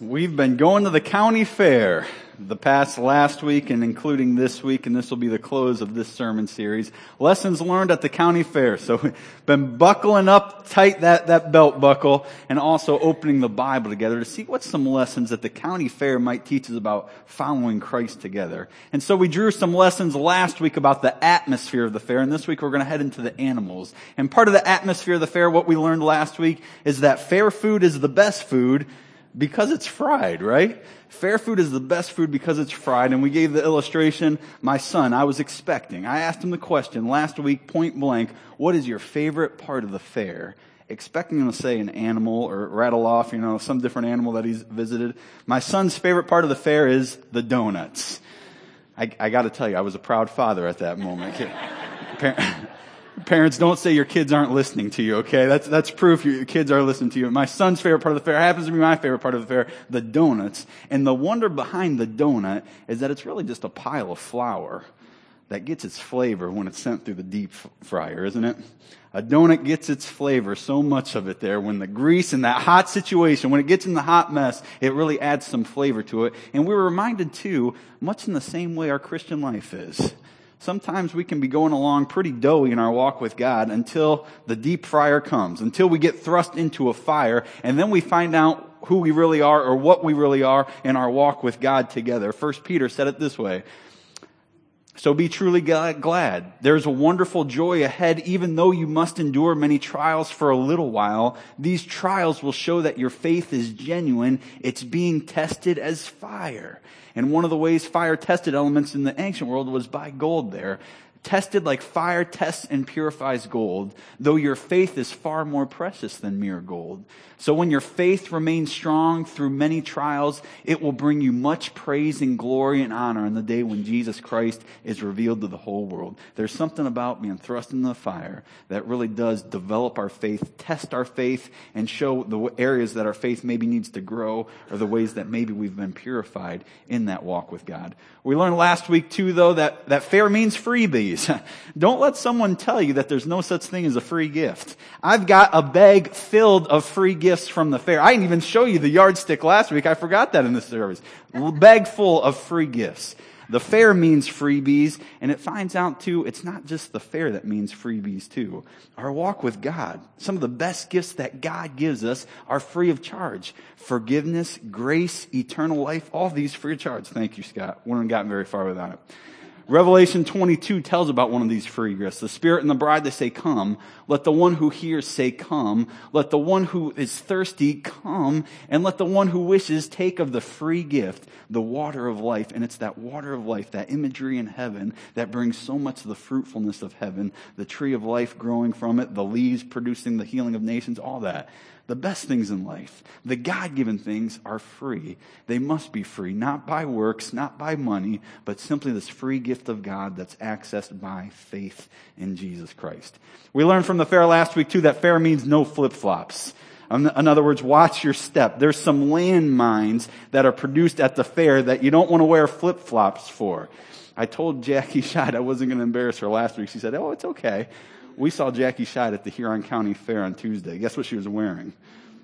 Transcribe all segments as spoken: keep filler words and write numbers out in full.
We've been going to the county fair the past last week and including this week, and this will be the close of this sermon series. Lessons learned at the county fair. So we've been buckling up tight that, that belt buckle and also opening the Bible together to see what some lessons that the county fair might teach us about following Christ together. And so we drew some lessons last week about the atmosphere of the fair, and this week we're going to head into the animals. And part of the atmosphere of the fair, what we learned last week, is that fair food is the best food because it's fried, right? Fair food is the best food because it's fried. And we gave the illustration, my son, I was expecting. I asked him the question last week, point blank, what is your favorite part of the fair? Expecting him to say an animal or rattle off, you know, some different animal that he's visited. My son's favorite part of the fair is the donuts. I, I gotta tell you, I was a proud father at that moment. Parents, don't say your kids aren't listening to you, okay? That's that's proof your kids are listening to you. My son's favorite part of the fair happens to be my favorite part of the fair, the donuts. And the wonder behind the donut is that it's really just a pile of flour that gets its flavor when it's sent through the deep fryer, isn't it? A donut gets its flavor, so much of it there. When the grease in that hot situation, when it gets in the hot mess, it really adds some flavor to it. And we were reminded too, much in the same way our Christian life is. Sometimes we can be going along pretty doughy in our walk with God until the deep fryer comes, until we get thrust into a fire, and then we find out who we really are or what we really are in our walk with God together. First Peter said it this way, so be truly glad. There's a wonderful joy ahead, even though you must endure many trials for a little while. These trials will show that your faith is genuine. It's being tested as fire. And one of the ways fire tested elements in the ancient world was by gold there. Tested like fire tests and purifies gold, though your faith is far more precious than mere gold. So when your faith remains strong through many trials, it will bring you much praise and glory and honor on the day when Jesus Christ is revealed to the whole world. There's something about being thrust into the fire that really does develop our faith, test our faith, and show the areas that our faith maybe needs to grow or the ways that maybe we've been purified in that walk with God. We learned last week too, though, that, that fair means freebies. Don't let someone tell you that there's no such thing as a free gift. I've got a bag filled of free gifts from the fair. I didn't even show you the yardstick last week. I forgot that in the service. A bag full of free gifts. The fair means freebies, and it finds out too, it's not just the fair that means freebies too. Our walk with God, some of the best gifts that God gives us are free of charge. Forgiveness, grace, eternal life, all these free of charge. Thank you, Scott. Wouldn't have gotten very far without it. Revelation twenty-two tells about one of these free gifts. The Spirit and the bride, they say, come. Let the one who hears say, come. Let the one who is thirsty come. And let the one who wishes take of the free gift, the water of life. And it's that water of life, that imagery in heaven that brings so much of the fruitfulness of heaven. The tree of life growing from it, the leaves producing the healing of nations, all that. The best things in life, the God-given things are free. They must be free, not by works, not by money, but simply this free gift of God that's accessed by faith in Jesus Christ. We learned from the fair last week, too, that fair means no flip-flops. In other words, watch your step. There's some landmines that are produced at the fair that you don't want to wear flip-flops for. I told Jackie Scheid I wasn't going to embarrass her last week. She said, oh, it's okay. We saw Jackie Scheid at the Huron County Fair on Tuesday. Guess what she was wearing?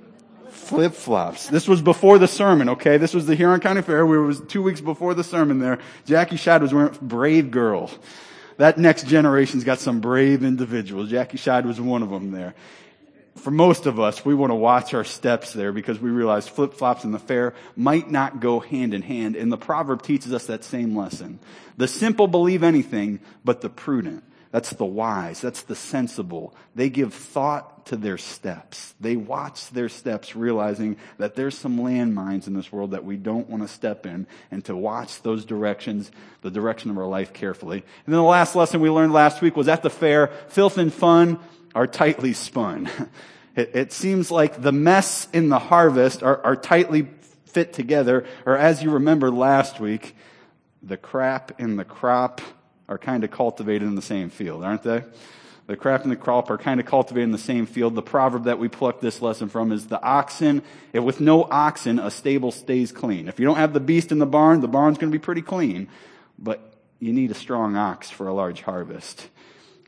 Flip-flops. This was before the sermon, okay? This was the Huron County Fair. We was two weeks before the sermon there. Jackie Scheid was wearing brave girl. That next generation's got some brave individuals. Jackie Scheid was one of them there. For most of us, we want to watch our steps there because we realize flip-flops and the fair might not go hand in hand. And the proverb teaches us that same lesson. The simple believe anything, but the prudent. That's the wise. That's the sensible. They give thought to their steps. They watch their steps, realizing that there's some landmines in this world that we don't want to step in, and to watch those directions, the direction of our life carefully. And then the last lesson we learned last week was at the fair, filth and fun are tightly spun. It, it seems like the mess in the harvest are, are tightly fit together, or as you remember last week, the crap in the crop are kind of cultivated in the same field, aren't they? The crop and the crop are kind of cultivated in the same field. The proverb that we plucked this lesson from is the oxen, if with no oxen, a stable stays clean. If you don't have the beast in the barn, the barn's going to be pretty clean. But you need a strong ox for a large harvest.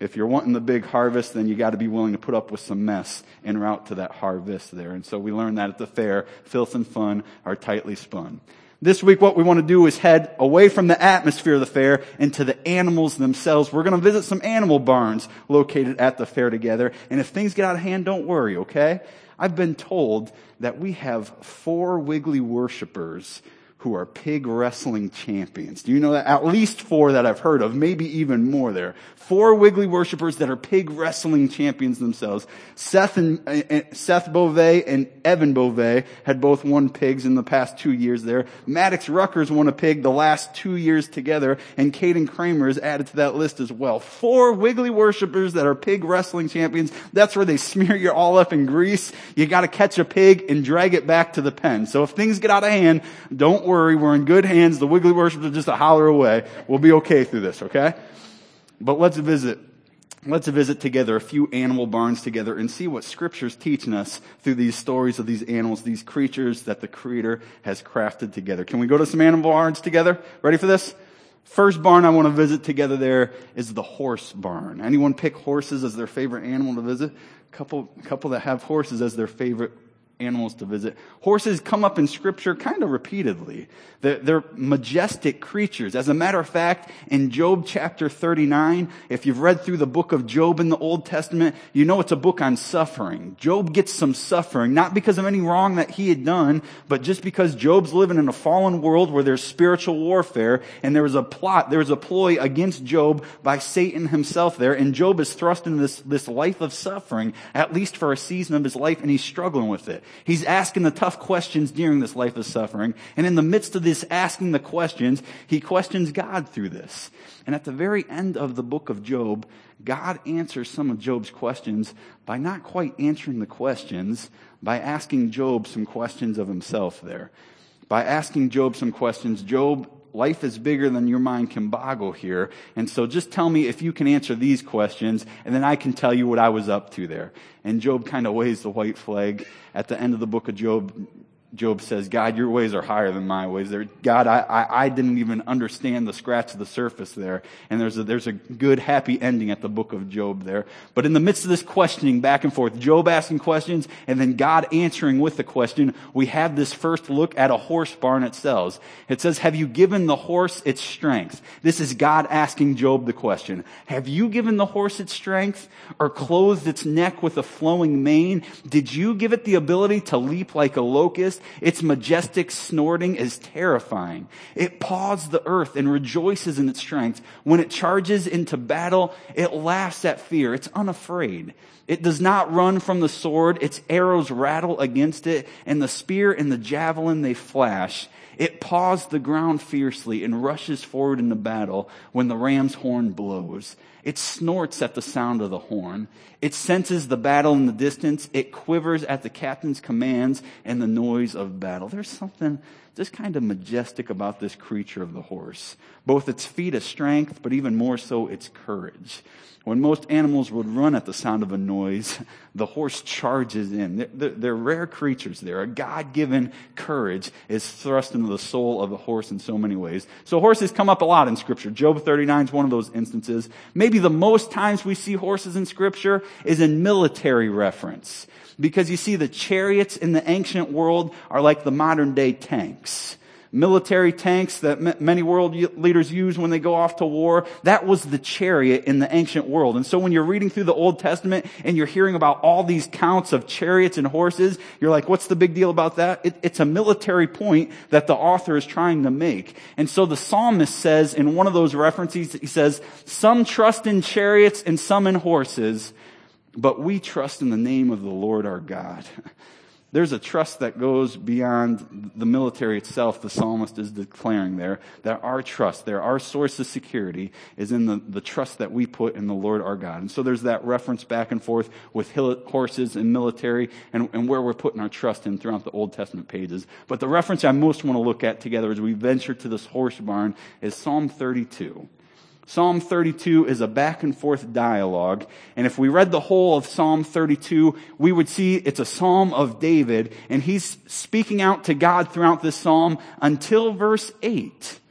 If you're wanting the big harvest, then you got to be willing to put up with some mess en route to that harvest there. And so we learned that at the fair. Filth and fun are tightly spun. This week, what we want to do is head away from the atmosphere of the fair into the animals themselves. We're going to visit some animal barns located at the fair together. And if things get out of hand, don't worry, okay? I've been told that we have four Wiggly worshipers who are pig wrestling champions. Do you know that? At least four that I've heard of, maybe even more there. Four Wiggly worshipers that are pig wrestling champions themselves. Seth and uh, Seth Beauvais and Evan Beauvais had both won pigs in the past two years there. Maddox Ruckers won a pig the last two years together, and Caden Kramer is added to that list as well. Four Wiggly worshipers that are pig wrestling champions. That's where they smear you all up in grease. You gotta catch a pig and drag it back to the pen. So if things get out of hand, don't worry, we're in good hands. The Wiggly worshipers are just a holler away. We'll be okay through this, okay? But let's visit, let's visit together a few animal barns together and see what Scripture's teaching us through these stories of these animals, these creatures that the Creator has crafted together. Can we go to some animal barns together? Ready for this? First barn I want to visit together there is the horse barn. Anyone pick horses as their favorite animal to visit? A couple, couple that have horses as their favorite animals to visit. Horses come up in Scripture kind of repeatedly. They're, they're majestic creatures. As a matter of fact, in Job chapter thirty-nine, if you've read through the book of Job in the Old Testament, you know it's a book on suffering. Job gets some suffering, not because of any wrong that he had done, but just because Job's living in a fallen world where there's spiritual warfare, and there was a plot, there was a ploy against Job by Satan himself there, and Job is thrust into this, this life of suffering, at least for a season of his life, and he's struggling with it. He's asking the tough questions during this life of suffering. And in the midst of this asking the questions, he questions God through this. And at the very end of the book of Job, God answers some of Job's questions by not quite answering the questions, by asking Job some questions of himself there. By asking Job some questions, Job, life is bigger than your mind can boggle here. And so just tell me if you can answer these questions, and then I can tell you what I was up to there. And Job kind of waves the white flag. At the end of the book of Job, Job says, God, your ways are higher than my ways. There, God, I, I, I didn't even understand the scratch of the surface there. And there's a, there's a good, happy ending at the book of Job there. But in the midst of this questioning back and forth, Job asking questions and then God answering with the question, we have this first look at a horse barn itself. It says, have you given the horse its strength? This is God asking Job the question. Have you given the horse its strength, or clothed its neck with a flowing mane? Did you give it the ability to leap like a locust? Its majestic snorting is terrifying. It paws the earth and rejoices in its strength. When it charges into battle, it laughs at fear. It's unafraid. It does not run from the sword. Its arrows rattle against it, and the spear and the javelin they flash. It paws the ground fiercely and rushes forward into battle when the ram's horn blows. It snorts at the sound of the horn. It senses the battle in the distance. It quivers at the captain's commands and the noise of battle. There's something just kind of majestic about this creature of the horse. Both its feat of strength, but even more so its courage. When most animals would run at the sound of a noise, the horse charges in. They're, they're, they're rare creatures there. A God-given courage is thrust into the soul of the horse in so many ways. So horses come up a lot in Scripture. Job thirty-nine is one of those instances. Maybe the most times we see horses in Scripture is in military reference. Because you see, the chariots in the ancient world are like the modern day tanks. Military tanks that m- many world leaders use when they go off to war, that was the chariot in the ancient world. And so when you're reading through the Old Testament and you're hearing about all these counts of chariots and horses, you're like, what's the big deal about that? It, it's a military point that the author is trying to make. And so the psalmist says in one of those references, he says, some trust in chariots and some in horses, but we trust in the name of the Lord our God. There's a trust that goes beyond the military itself. The psalmist is declaring there that our trust, there, our source of security is in the, the trust that we put in the Lord our God. And so there's that reference back and forth with horses and military and, and where we're putting our trust in throughout the Old Testament pages. But the reference I most want to look at together as we venture to this horse barn is Psalm thirty-two. Psalm thirty-two is a back and forth dialogue. And if we read the whole of Psalm thirty-two, we would see it's a psalm of David. And he's speaking out to God throughout this psalm until verse eight.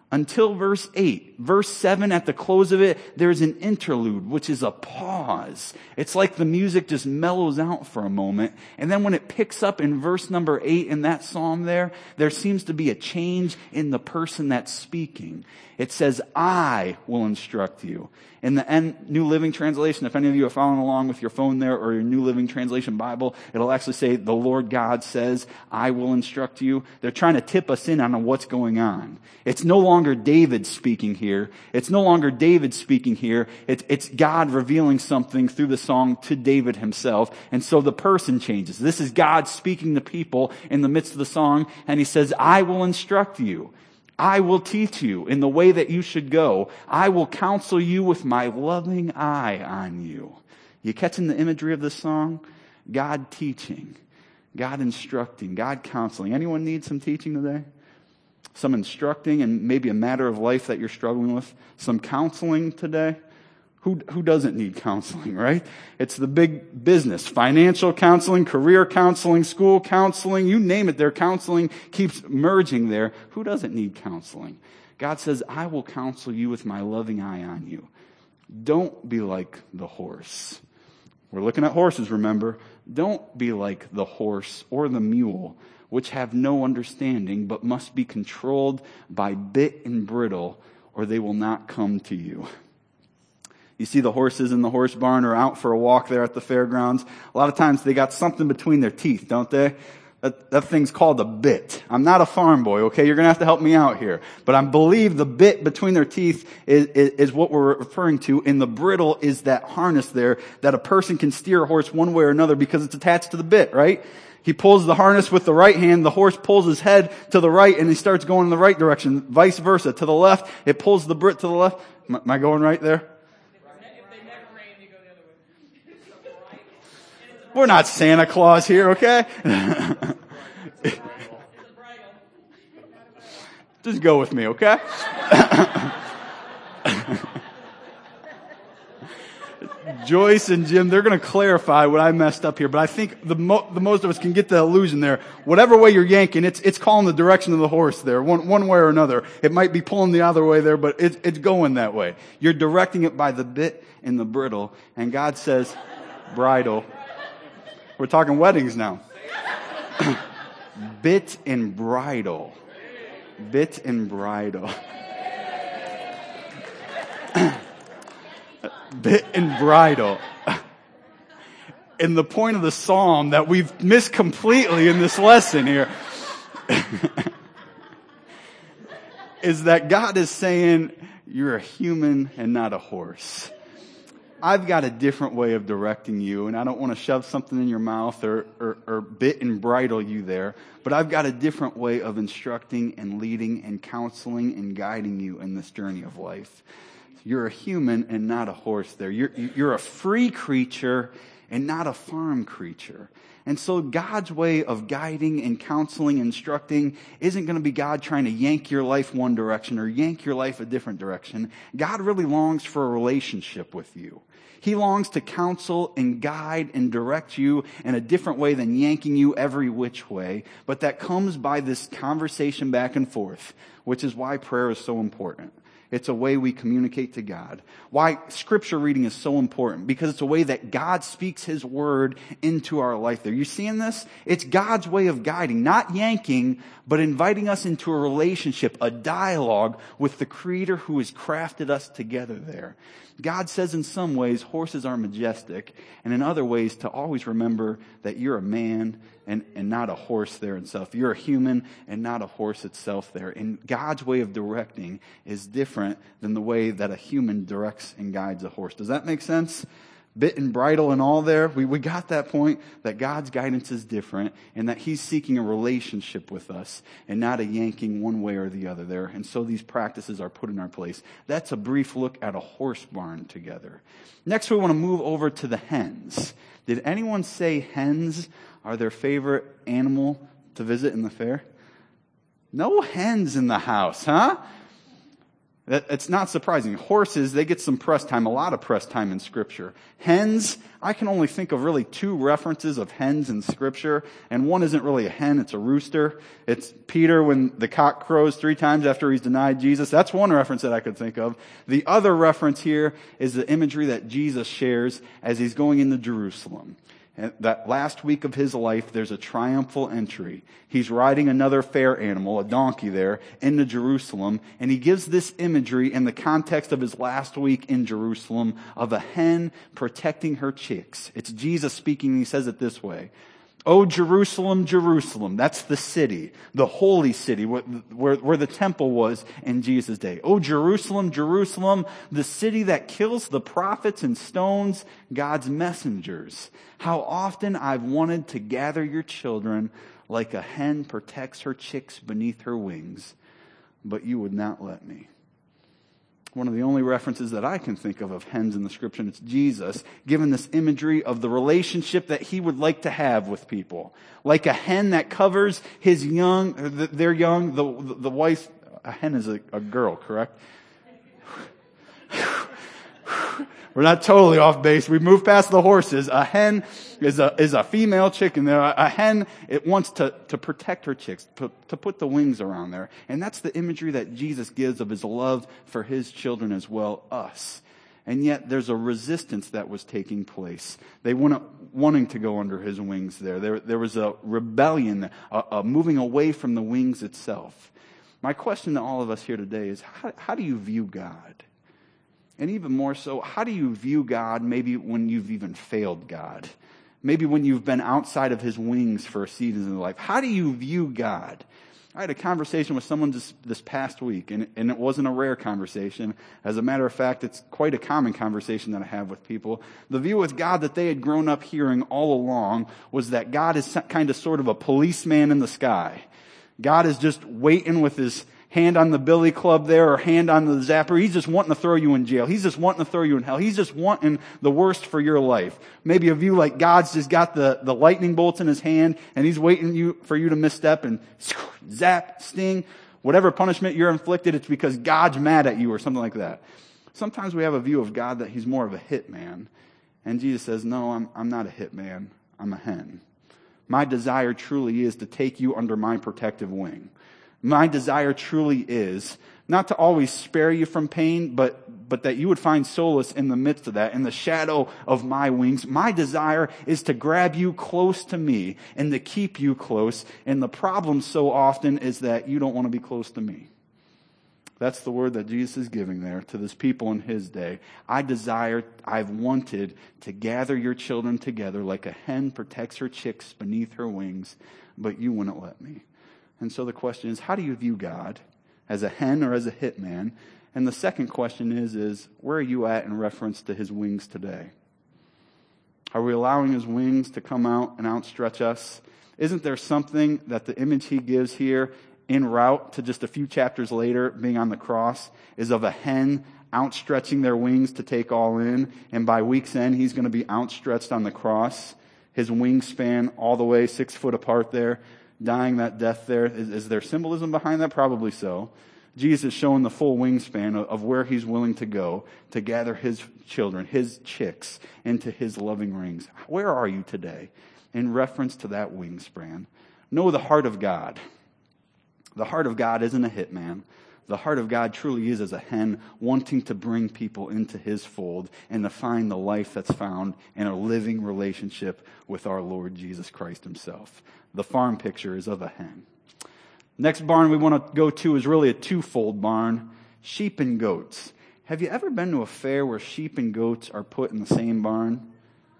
until verse eight. Verse seven, at the close of it, there's an interlude, which is a pause. It's like the music just mellows out for a moment. And then when it picks up in verse number eight in that psalm there, there seems to be a change in the person that's speaking. It says, I will instruct you. In the N- New Living Translation, if any of you are following along with your phone there or your New Living Translation Bible, it'll actually say, the Lord God says, I will instruct you. They're trying to tip us in on what's going on. It's no longer David speaking here. It's no longer David speaking here. It's, it's God revealing something through the song to David himself. And so the person changes. This is God speaking to people in the midst of the song, and he says, I will instruct you. I will teach you in the way that you should go. I will counsel you with my loving eye on you. You catching the imagery of this song? God teaching, God instructing, God counseling. Anyone need some teaching today? Some instructing and maybe a matter of life that you're struggling with? Some counseling today? Who, who doesn't need counseling, right? It's the big business. Financial counseling, career counseling, school counseling, you name it, their counseling keeps merging there. Who doesn't need counseling? God says, I will counsel you with my loving eye on you. Don't be like the horse. We're looking at horses, remember? Don't be like the horse or the mule, which have no understanding, but must be controlled by bit and bridle, or they will not come to you. You see the horses in the horse barn or out for a walk there at the fairgrounds. A lot of times they got something between their teeth, don't they? That, that thing's called a bit. I'm not a farm boy, okay? You're going to have to help me out here. But I believe the bit between their teeth is, is, is what we're referring to. And the bridle is that harness there that a person can steer a horse one way or another because it's attached to the bit, right? He pulls the harness with the right hand, the horse pulls his head to the right, and he starts going in the right direction. Vice versa. To the left, it pulls the bit to the left. Am I going right there? We're not Santa Claus here, okay? Just go with me, okay? Joyce and Jim, they're going to clarify what I messed up here, but I think the, mo- the most of us can get the illusion there. Whatever way you're yanking, it's it's calling the direction of the horse there, one one way or another. It might be pulling the other way there, but it's it's going that way. You're directing it by the bit and the bridle, and God says, bridle. We're talking weddings now. Bit and bridle. Bit and bridle. Bit and bridle. And the point of the psalm that we've missed completely in this lesson here is that God is saying, you're a human and not a horse. I've got a different way of directing you, and I don't want to shove something in your mouth or, or, or bit and bridle you there, but I've got a different way of instructing and leading and counseling and guiding you in this journey of life. You're a human and not a horse there. You're, you're a free creature and not a farm creature. And so God's way of guiding and counseling, instructing, isn't going to be God trying to yank your life one direction or yank your life a different direction. God really longs for a relationship with you. He longs to counsel and guide and direct you in a different way than yanking you every which way. But that comes by this conversation back and forth, which is why prayer is so important. It's a way we communicate to God. Why scripture reading is so important, because it's a way that God speaks His word into our life there. You seeing this? It's God's way of guiding, not yanking, but inviting us into a relationship, a dialogue with the Creator who has crafted us together there. God says in some ways horses are majestic, and in other ways to always remember that you're a man and, and not a horse there itself. You're a human and not a horse itself there. And God's way of directing is different than the way that a human directs and guides a horse. Does that make sense? Bit and bridle and all there. We, we got that point that God's guidance is different and that He's seeking a relationship with us and not a yanking one way or the other there. And so these practices are put in our place. That's a brief look at a horse barn together. Next, we want to move over to the hens. Did anyone say hens are their favorite animal to visit in the fair? No hens in the house, huh? That, it's not surprising. Horses, they get some press time, a lot of press time in Scripture. Hens, I can only think of really two references of hens in Scripture, and one isn't really a hen, it's a rooster. It's Peter when the cock crows three times after he's denied Jesus. That's one reference that I could think of. The other reference here is the imagery that Jesus shares as he's going into Jerusalem. And that last week of his life, there's a triumphal entry. He's riding another fair animal, a donkey there, into Jerusalem. And he gives this imagery in the context of his last week in Jerusalem of a hen protecting her chicks. It's Jesus speaking, and he says it this way. Oh, Jerusalem, Jerusalem. That's the city, the holy city where, where, where the temple was in Jesus' day. Oh, Jerusalem, Jerusalem, the city that kills the prophets and stones God's messengers. How often I've wanted to gather your children like a hen protects her chicks beneath her wings, but you would not let me. One of the only references that I can think of of hens in the Scripture, it's Jesus, given this imagery of the relationship that he would like to have with people. Like a hen that covers his young, their young, the, the wife, a hen is a, a girl, correct? We're not totally off base. We moved past the horses. A hen is a is a female chicken. There, a hen, it wants to to protect her chicks, to, to put the wings around there, and that's the imagery that Jesus gives of his love for his children as well, us. And yet, there's a resistance that was taking place. They weren't wanting to go under his wings. There, there, there was a rebellion, a, a moving away from the wings itself. My question to all of us here today is: how, how do you view God? And even more so, how do you view God maybe when you've even failed God? Maybe when you've been outside of his wings for a season in life. How do you view God? I had a conversation with someone this, this past week, and, and it wasn't a rare conversation. As a matter of fact, it's quite a common conversation that I have with people. The view with God that they had grown up hearing all along was that God is kind of sort of a policeman in the sky. God is just waiting with his hand on the billy club there or hand on the zapper. He's just wanting to throw you in jail. He's just wanting to throw you in hell. He's just wanting the worst for your life. Maybe a view like God's just got the, the lightning bolts in his hand and he's waiting you for you to misstep and zap, sting. Whatever punishment you're inflicted, it's because God's mad at you or something like that. Sometimes we have a view of God that he's more of a hitman. And Jesus says, no, I'm, I'm not a hitman. I'm a hen. My desire truly is to take you under my protective wing. My desire truly is not to always spare you from pain, but, but that you would find solace in the midst of that, in the shadow of my wings. My desire is to grab you close to me and to keep you close. And the problem so often is that you don't want to be close to me. That's the word that Jesus is giving there to this people in his day. I desire, I've wanted to gather your children together like a hen protects her chicks beneath her wings, but you wouldn't let me. And so the question is, how do you view God? As a hen or as a hitman? And the second question is, is where are you at in reference to his wings today? Are we allowing his wings to come out and outstretch us? Isn't there something that the image he gives here en route to just a few chapters later being on the cross is of a hen outstretching their wings to take all in, and by week's end he's going to be outstretched on the cross, his wingspan all the way six foot apart there, dying that death there. Is, is there symbolism behind that? Probably so. Jesus is showing the full wingspan of, of where he's willing to go to gather his children, his chicks, into his loving rings. Where are you today in reference to that wingspan? Know the heart of God. The heart of God isn't a hitman. The heart of God truly is as a hen wanting to bring people into his fold and to find the life that's found in a living relationship with our Lord Jesus Christ himself. The farm picture is of a hen. Next barn we want to go to is really a twofold barn, sheep and goats. Have you ever been to a fair where sheep and goats are put in the same barn?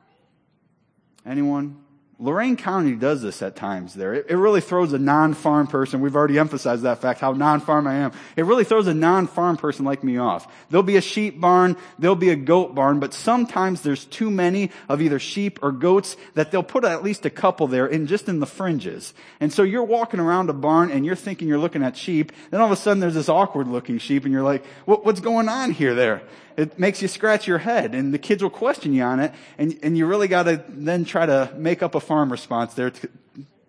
Anyone? Lorain County does this at times there. It, it really throws a non-farm person. We've already emphasized that fact, how non-farm I am. It really throws a non-farm person like me off. There'll be a sheep barn, there'll be a goat barn, but sometimes there's too many of either sheep or goats that they'll put at least a couple there in just in the fringes. And so you're walking around a barn and you're thinking you're looking at sheep, then all of a sudden there's this awkward looking sheep and you're like, what, what's going on here there? It makes you scratch your head, and the kids will question you on it, and, and you really got to then try to make up a farm response there. To,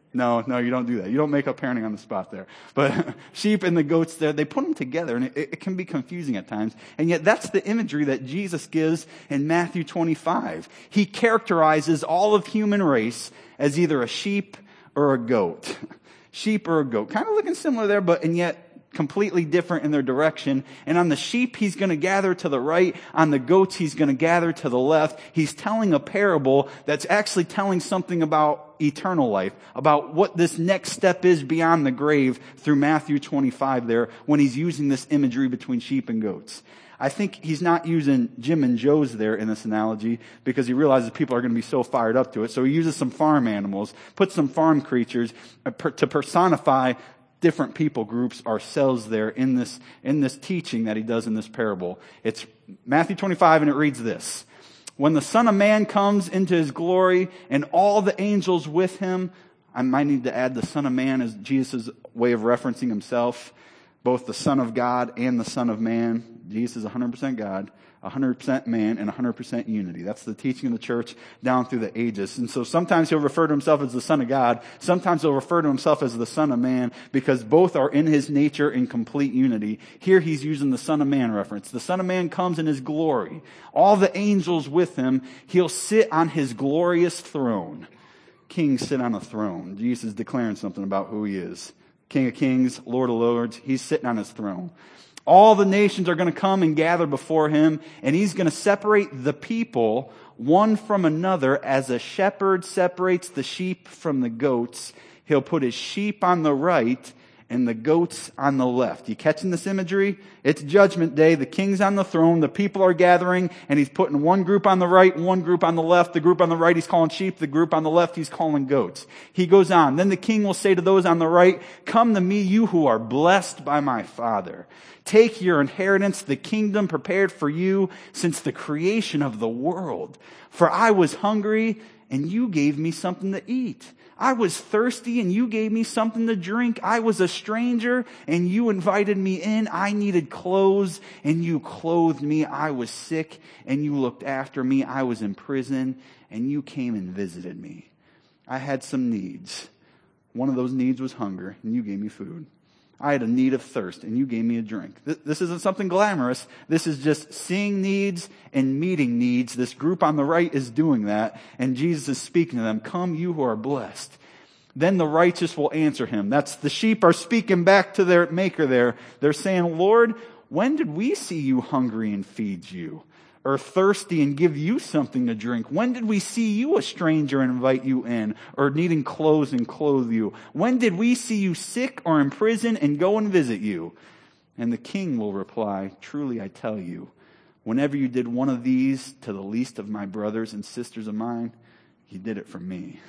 No, no, you don't do that. You don't make up parenting on the spot there. But sheep and the goats there, they put them together, and it, it can be confusing at times. And yet that's the imagery that Jesus gives in Matthew twenty-five. He characterizes all of human race as either a sheep or a goat. Sheep or a goat. Kind of looking similar there, but and yet completely different in their direction. And on the sheep, he's going to gather to the right. On the goats, he's going to gather to the left. He's telling a parable that's actually telling something about eternal life, about what this next step is beyond the grave through Matthew twenty-five there, when he's using this imagery between sheep and goats. I think he's not using Jim and Joe's there in this analogy because he realizes people are going to be so fired up to it. So he uses some farm animals, puts some farm creatures to personify different people groups, ourselves there in this, in this teaching that he does in this parable. It's Matthew twenty-five, and it reads this. When the Son of Man comes into his glory and all the angels with him, I might need to add the Son of Man as Jesus' way of referencing himself, both the Son of God and the Son of Man. Jesus is one hundred percent God, one hundred percent man, and one hundred percent unity. That's the teaching of the church down through the ages. And so sometimes he'll refer to himself as the Son of God. Sometimes he'll refer to himself as the Son of Man, because both are in his nature in complete unity. Here he's using the Son of Man reference. The Son of Man comes in his glory. All the angels with him. He'll sit on his glorious throne. Kings sit on a throne. Jesus is declaring something about who he is. King of kings, Lord of lords. He's sitting on his throne. All the nations are going to come and gather before him, and he's going to separate the people one from another as a shepherd separates the sheep from the goats. He'll put his sheep on the right and the goats on the left. You catching this imagery? It's judgment day. The king's on the throne. The people are gathering, and he's putting one group on the right and one group on the left. The group on the right he's calling sheep. The group on the left he's calling goats. He goes on. Then the king will say to those on the right, "Come to me, you who are blessed by my Father. Take your inheritance, the kingdom prepared for you since the creation of the world. For I was hungry, and you gave me something to eat. I was thirsty, and you gave me something to drink. I was a stranger, and you invited me in. I needed clothes, and you clothed me. I was sick, and you looked after me. I was in prison, and you came and visited me. I had some needs. One of those needs was hunger, and you gave me food. I had a need of thirst, and you gave me a drink." This isn't something glamorous. This is just seeing needs and meeting needs. This group on the right is doing that, and Jesus is speaking to them. "Come, you who are blessed." Then the righteous will answer him. That's the sheep are speaking back to their maker there. They're saying, "Lord, when did we see you hungry and feed you? Or thirsty and give you something to drink? When did we see you a stranger and invite you in? Or needing clothes and clothe you? When did we see you sick or in prison and go and visit you?" And the king will reply, "Truly I tell you, whenever you did one of these to the least of my brothers and sisters of mine, you did it for me."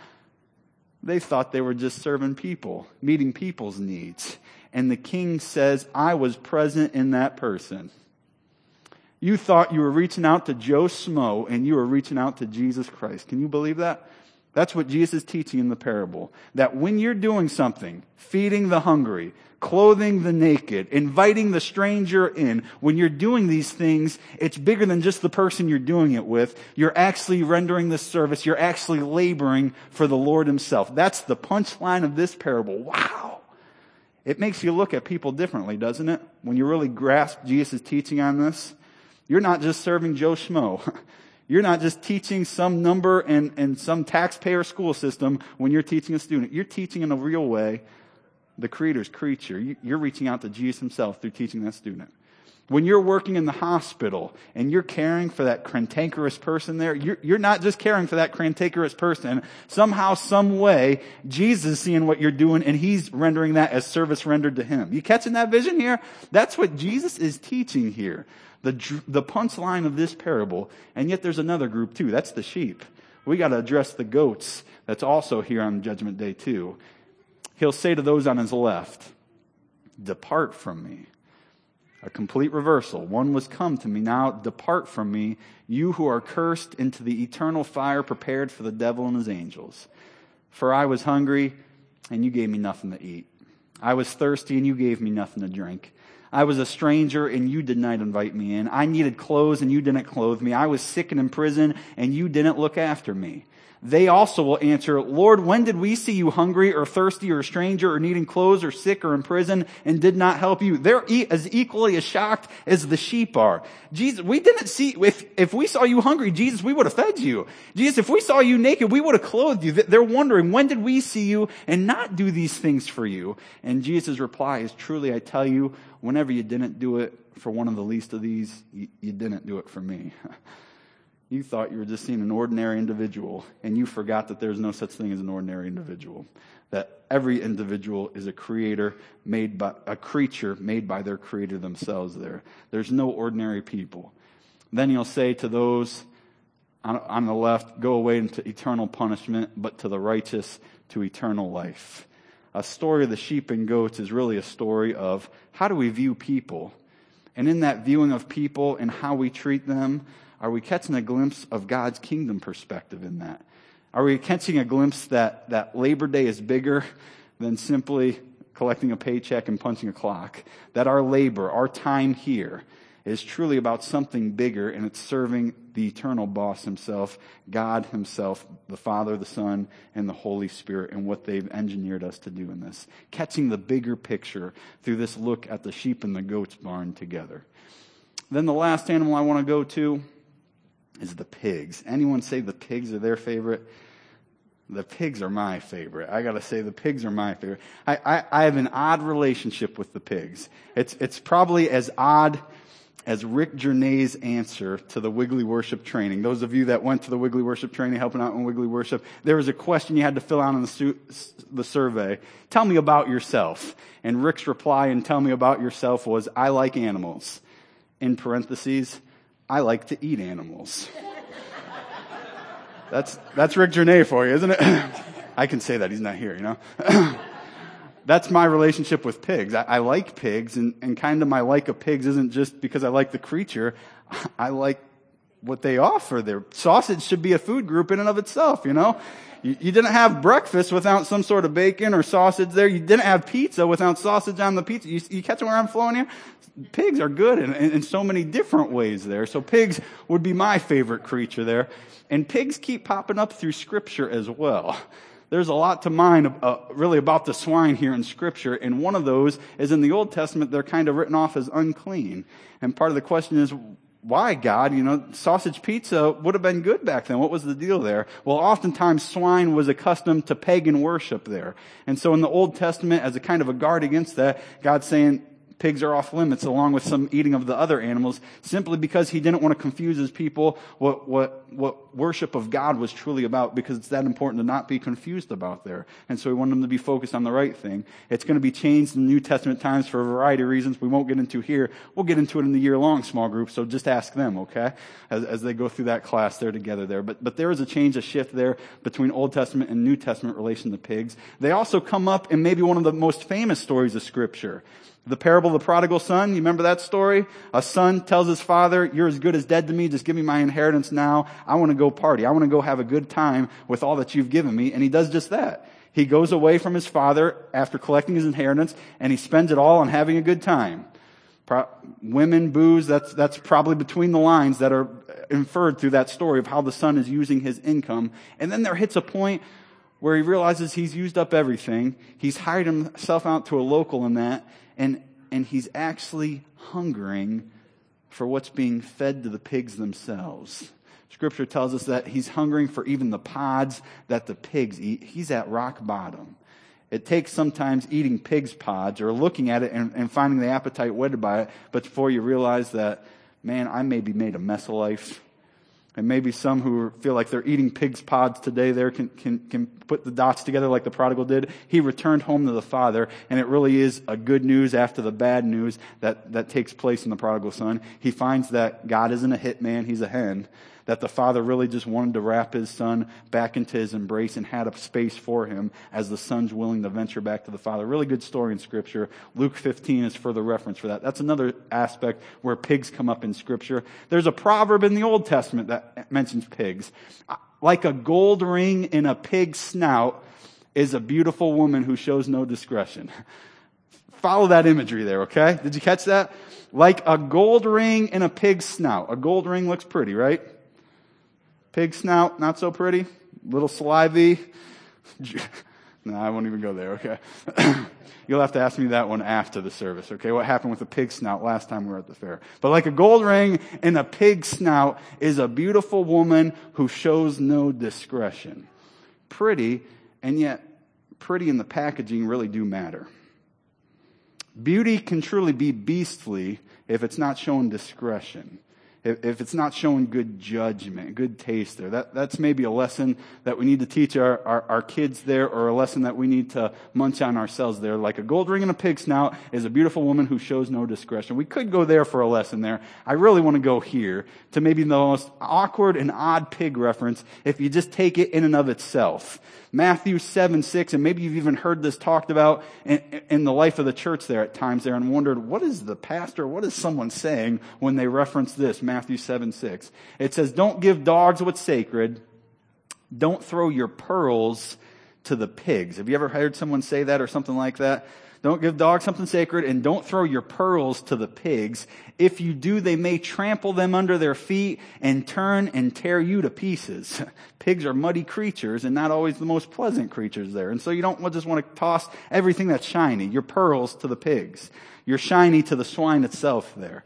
They thought they were just serving people, meeting people's needs. And the king says, "I was present in that person." You thought you were reaching out to Joe Smo, and you were reaching out to Jesus Christ. Can you believe that? That's what Jesus is teaching in the parable. That when you're doing something, feeding the hungry, clothing the naked, inviting the stranger in, when you're doing these things, it's bigger than just the person you're doing it with. You're actually rendering this service. You're actually laboring for the Lord himself. That's the punchline of this parable. Wow! It makes you look at people differently, doesn't it? When you really grasp Jesus' teaching on this. You're not just serving Joe Schmo. You're not just teaching some number and, and some taxpayer school system when you're teaching a student. You're teaching in a real way the Creator's creature. You're reaching out to Jesus himself through teaching that student. When you're working in the hospital and you're caring for that cantankerous person there, you're, you're not just caring for that cantankerous person. Somehow, some way, Jesus is seeing what you're doing, and he's rendering that as service rendered to him. You catching that vision here? That's what Jesus is teaching here. The, the punchline of this parable, and yet there's another group too. That's the sheep. We got to address the goats. That's also here on Judgment Day too. He'll say to those on his left, "Depart from me." A complete reversal. One was come to me. Now depart from me, you who are cursed, into the eternal fire prepared for the devil and his angels. For I was hungry, and you gave me nothing to eat. I was thirsty, and you gave me nothing to drink. I was a stranger and you did not invite me in. I needed clothes and you didn't clothe me. I was sick and in prison and you didn't look after me. They also will answer, Lord, when did we see you hungry or thirsty or a stranger or needing clothes or sick or in prison and did not help you? They're e- as equally as shocked as the sheep are. Jesus, we didn't see, if, if we saw you hungry, Jesus, we would have fed you. Jesus, if we saw you naked, we would have clothed you. They're wondering, when did we see you and not do these things for you? And Jesus' reply is, truly, I tell you, whenever you didn't do it for one of the least of these, you, you didn't do it for me. You thought you were just seeing an ordinary individual, and you forgot that there's no such thing as an ordinary individual. That every individual is a creator made by, a creature made by their creator themselves there. There's no ordinary people. Then he'll say to those on, on the left, go away into eternal punishment, but to the righteous to eternal life. A story of the sheep and goats is really a story of how do we view people? And in that viewing of people and how we treat them, are we catching a glimpse of God's kingdom perspective in that? Are we catching a glimpse that, that Labor Day is bigger than simply collecting a paycheck and punching a clock? That our labor, our time here, is truly about something bigger, and it's serving the eternal boss himself, God himself, the Father, the Son, and the Holy Spirit, and what they've engineered us to do in this. Catching the bigger picture through this look at the sheep and the goats barn together. Then the last animal I want to go to is the pigs. Anyone say the pigs are their favorite? The pigs are my favorite. I gotta say the pigs are my favorite. I, I, I have an odd relationship with the pigs. It's, it's probably as odd as Rick Jernay's answer to the Wiggly Worship training. Those of you that went to the Wiggly Worship training, helping out in Wiggly Worship, there was a question you had to fill out on the, su- the survey. Tell me about yourself. And Rick's reply and tell me about yourself was, I like animals. In parentheses, I like to eat animals. That's that's Rick Jernay for you, isn't it? I can say that. He's not here, you know. That's my relationship with pigs. I, I like pigs, and, and kind of my like of pigs isn't just because I like the creature. I like what they offer. Their sausage should be a food group in and of itself, you know. You, you didn't have breakfast without some sort of bacon or sausage there. You didn't have pizza without sausage on the pizza. You, you catch where I'm flowing here? Pigs are good in, in, in so many different ways there. So pigs would be my favorite creature there. And pigs keep popping up through Scripture as well. There's a lot to mine uh, really about the swine here in Scripture, and one of those is in the Old Testament, they're kind of written off as unclean. And part of the question is, why, God? You know, sausage pizza would have been good back then. What was the deal there? Well, oftentimes swine was accustomed to pagan worship there. And so in the Old Testament, as a kind of a guard against that, God's saying, pigs are off limits along with some eating of the other animals, simply because he didn't want to confuse his people what, what, what worship of God was truly about, because it's that important to not be confused about there. And so he wanted them to be focused on the right thing. It's going to be changed in the New Testament times for a variety of reasons we won't get into here. We'll get into it in the year-long small group, so just ask them, okay, as, as they go through that class there together there. But, but there is a change, a shift there between Old Testament and New Testament relation to pigs. They also come up in maybe one of the most famous stories of Scripture. The parable of the prodigal son, you remember that story? A son tells his father, you're as good as dead to me, just give me my inheritance now. I want to go party. I want to go have a good time with all that you've given me. And he does just that. He goes away from his father after collecting his inheritance, and he spends it all on having a good time. Pro- women, booze, that's, that's probably between the lines that are inferred through that story of how the son is using his income. And then there hits a point where he realizes he's used up everything. He's hired himself out to a local in that. And, and he's actually hungering for what's being fed to the pigs themselves. Scripture tells us that he's hungering for even the pods that the pigs eat. He's at rock bottom. It takes sometimes eating pigs' pods or looking at it and, and finding the appetite whetted by it, but before you realize that, man, I may be made a mess of life. And maybe some who feel like they're eating pig's pods today there can, can, can put the dots together like the prodigal did. He returned home to the father, and it really is a good news after the bad news that, that takes place in the prodigal son. He finds that God isn't a hitman, he's a hen. That the father really just wanted to wrap his son back into his embrace and had a space for him as the son's willing to venture back to the father. Really good story in Scripture. Luke fifteen is further reference for that. That's another aspect where pigs come up in Scripture. There's a proverb in the Old Testament that mentions pigs. Like a gold ring in a pig's snout is a beautiful woman who shows no discretion. Follow that imagery there, okay? Did you catch that? Like a gold ring in a pig's snout. A gold ring looks pretty, right? Pig snout, not so pretty. Little salivy. No, I won't even go there, okay? You'll have to ask me that one after the service, okay? What happened with the pig snout last time we were at the fair. But like a gold ring in a pig snout is a beautiful woman who shows no discretion. Pretty, and yet pretty in the packaging really do matter. Beauty can truly be beastly if it's not showing discretion. If, if it's not showing good judgment, good taste there. That, that's maybe a lesson that we need to teach our, our, our kids there, or a lesson that we need to munch on ourselves there. Like a gold ring in a pig snout is a beautiful woman who shows no discretion. We could go there for a lesson there. I really want to go here to maybe the most awkward and odd pig reference if you just take it in and of itself. Matthew seven six, and maybe you've even heard this talked about in, in the life of the church there at times there, and wondered, what is the pastor, what is someone saying when they reference this, Matthew seven six? It says, don't give dogs what's sacred, don't throw your pearls to the pigs. Have you ever heard someone say that or something like that? Don't give dogs something sacred, and don't throw your pearls to the pigs. If you do, they may trample them under their feet and turn and tear you to pieces. Pigs are muddy creatures and not always the most pleasant creatures there. And so you don't just want to toss everything that's shiny, your pearls to the pigs. Your shiny to the swine itself there.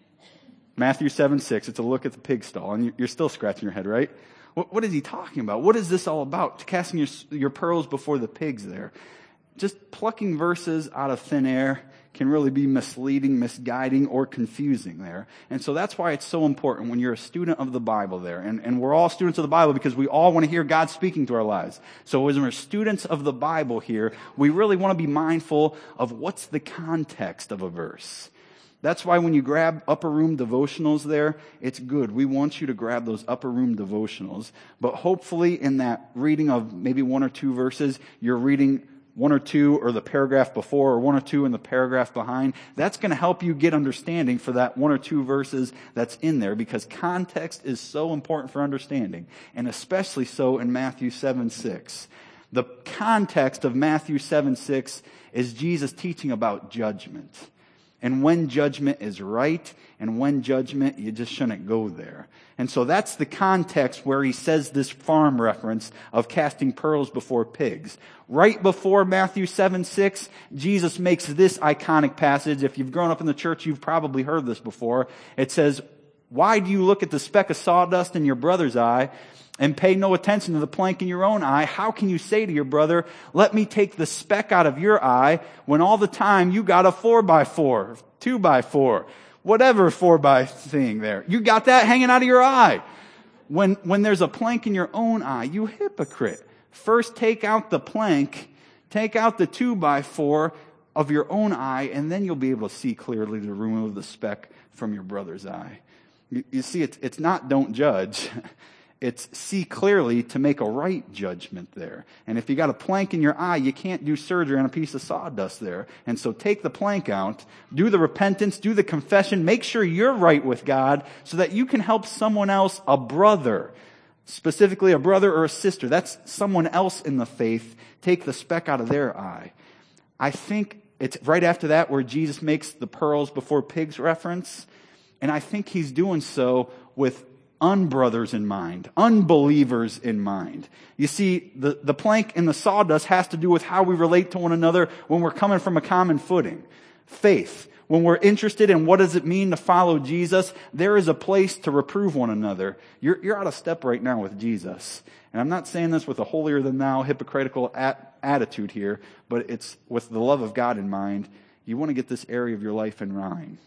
Matthew seven six, it's a look at the pig stall, and you're still scratching your head, right? What, what is he talking about? What is this all about? Casting your, your pearls before the pigs there. Just plucking verses out of thin air can really be misleading, misguiding, or confusing there. And so that's why it's so important when you're a student of the Bible there. And, and we're all students of the Bible because we all want to hear God speaking to our lives. So as we're students of the Bible here, we really want to be mindful of what's the context of a verse. That's why when you grab upper room devotionals there, it's good. We want you to grab those upper room devotionals. But hopefully in that reading of maybe one or two verses, you're reading one or two or the paragraph before, or one or two in the paragraph behind. That's going to help you get understanding for that one or two verses that's in there, because context is so important for understanding, and especially so in Matthew seven six. The context of Matthew seven six is Jesus teaching about judgment, and when judgment is right, and when judgment, you just shouldn't go there. And so that's the context where he says this farm reference of casting pearls before pigs. Right before Matthew seven six, Jesus makes this iconic passage. If you've grown up in the church, you've probably heard this before. It says, why do you look at the speck of sawdust in your brother's eye and pay no attention to the plank in your own eye? How can you say to your brother, let me take the speck out of your eye, when all the time you got a four by four, two by four, whatever four by thing there. You got that hanging out of your eye. When, when there's a plank in your own eye, you hypocrite. First take out the plank, take out the two by four of your own eye, and then you'll be able to see clearly to remove the speck from your brother's eye. You, you see, it's, it's not don't judge. It's see clearly to make a right judgment there. And if you got a plank in your eye, you can't do surgery on a piece of sawdust there. And so take the plank out, do the repentance, do the confession, make sure you're right with God so that you can help someone else, a brother, specifically a brother or a sister. That's someone else in the faith. Take the speck out of their eye. I think it's right after that where Jesus makes the pearls before pigs reference. And I think he's doing so with unbrothers in mind, unbelievers in mind. You see, the, the plank in the sawdust has to do with how we relate to one another when we're coming from a common footing. Faith. When we're interested in what does it mean to follow Jesus, there is a place to reprove one another. You're, you're out of step right now with Jesus. And I'm not saying this with a holier than thou, hypocritical at, attitude here, but it's with the love of God in mind. You want to get this area of your life in line.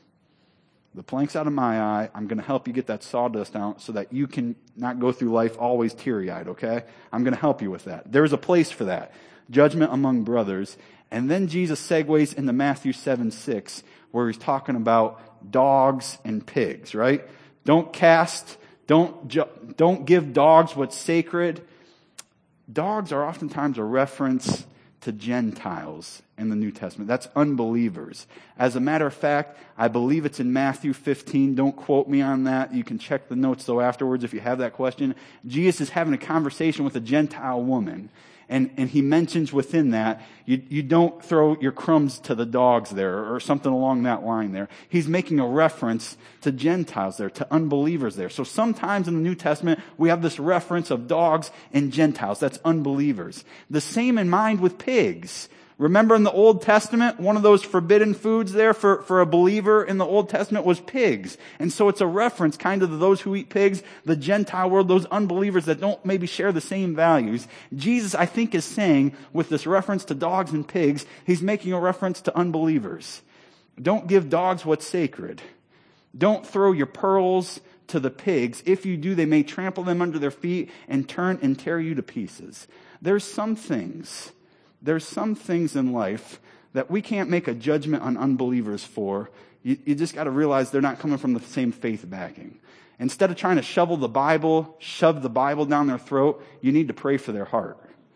The plank's out of my eye. I'm going to help you get that sawdust out so that you can not go through life always teary-eyed, okay? I'm going to help you with that. There's a place for that. Judgment among brothers. And then Jesus segues into Matthew seven six, where he's talking about dogs and pigs, right? Don't cast, don't, ju- don't give dogs what's sacred. Dogs are oftentimes a reference to Gentiles in the New Testament. That's unbelievers. As a matter of fact, I believe it's in Matthew fifteen. Don't quote me on that. You can check the notes though afterwards if you have that question. Jesus is having a conversation with a Gentile woman. And, and he mentions within that, you, you don't throw your crumbs to the dogs there or something along that line there. He's making a reference to Gentiles there, to unbelievers there. So sometimes in the New Testament, we have this reference of dogs and Gentiles. That's unbelievers. The same in mind with pigs. Remember in the Old Testament, one of those forbidden foods there for, for a believer in the Old Testament was pigs. And so it's a reference kind of to those who eat pigs, the Gentile world, those unbelievers that don't maybe share the same values. Jesus, I think, is saying with this reference to dogs and pigs, he's making a reference to unbelievers. Don't give dogs what's sacred. Don't throw your pearls to the pigs. If you do, they may trample them under their feet and turn and tear you to pieces. There's some things There's some things in life that we can't make a judgment on unbelievers for. You, you just got to realize they're not coming from the same faith backing. Instead of trying to shovel the Bible, shove the Bible down their throat, you need to pray for their heart.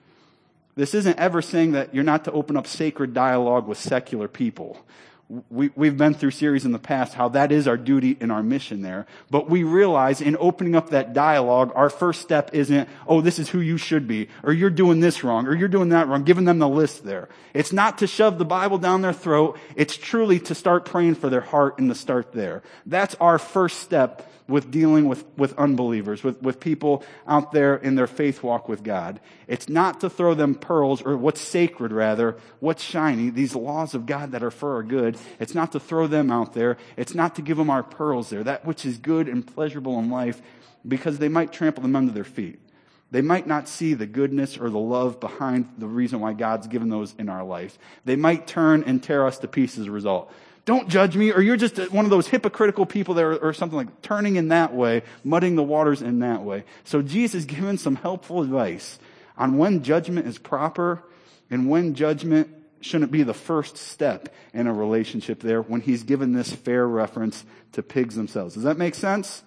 This isn't ever saying that you're not to open up sacred dialogue with secular people. We, we've been through series in the past how that is our duty and our mission there. But we realize in opening up that dialogue, our first step isn't, oh, this is who you should be, or you're doing this wrong, or you're doing that wrong, giving them the list there. It's not to shove the Bible down their throat. It's truly to start praying for their heart and to start there. That's our first step with dealing with, with unbelievers, with, with people out there in their faith walk with God. It's not to throw them pearls, or what's sacred rather, what's shiny, these laws of God that are for our good. It's not to throw them out there. It's not to give them our pearls there, that which is good and pleasurable in life, because they might trample them under their feet. They might not see the goodness or the love behind the reason why God's given those in our life. They might turn and tear us to pieces as a result. Don't judge me, or you're just one of those hypocritical people there, or something like turning in that way, muddying the waters in that way. So Jesus is giving some helpful advice on when judgment is proper and when judgment shouldn't be the first step in a relationship there, when he's given this fair reference to pigs themselves. Does that make sense?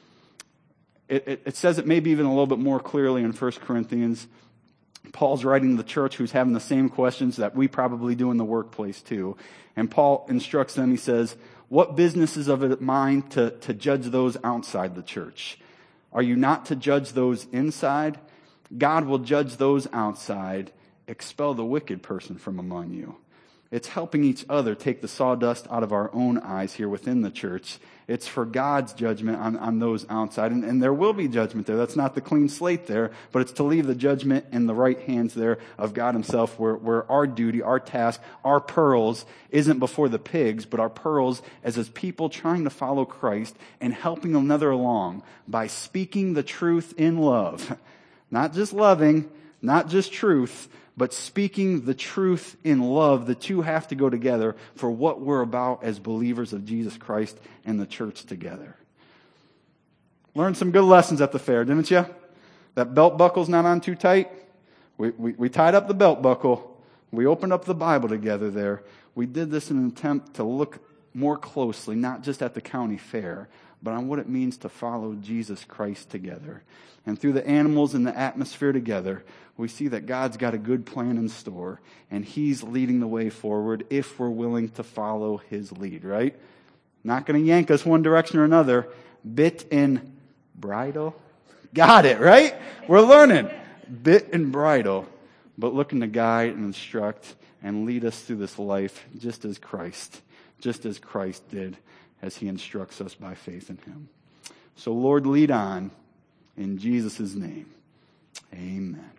It, it, it says it maybe even a little bit more clearly in First Corinthians. Paul's writing to the church who's having the same questions that we probably do in the workplace too. And Paul instructs them, he says, what business is of it mine to, to judge those outside the church? Are you not to judge those inside? God will judge those outside. Expel the wicked person from among you. It's helping each other take the sawdust out of our own eyes here within the church. It's for God's judgment on, on those outside. And, and there will be judgment there. That's not the clean slate there, but it's to leave the judgment in the right hands there of God himself, where, where our duty, our task, our pearls isn't before the pigs, but our pearls as his people trying to follow Christ and helping another along by speaking the truth in love. Not just loving, not just truth, but speaking the truth in love. The two have to go together for what we're about as believers of Jesus Christ and the church together. Learned some good lessons at the fair, didn't you? That belt buckle's not on too tight. We, we, we tied up the belt buckle. We opened up the Bible together there. We did this in an attempt to look more closely, not just at the county fair, but on what it means to follow Jesus Christ together. And through the animals and the atmosphere together, we see that God's got a good plan in store, and he's leading the way forward if we're willing to follow his lead, right? Not going to yank us one direction or another. Bit and bridle. Got it, right? We're learning. Bit and bridle, but looking to guide and instruct and lead us through this life just as Christ, just as Christ did, as he instructs us by faith in him. So Lord, lead on in Jesus' name. Amen.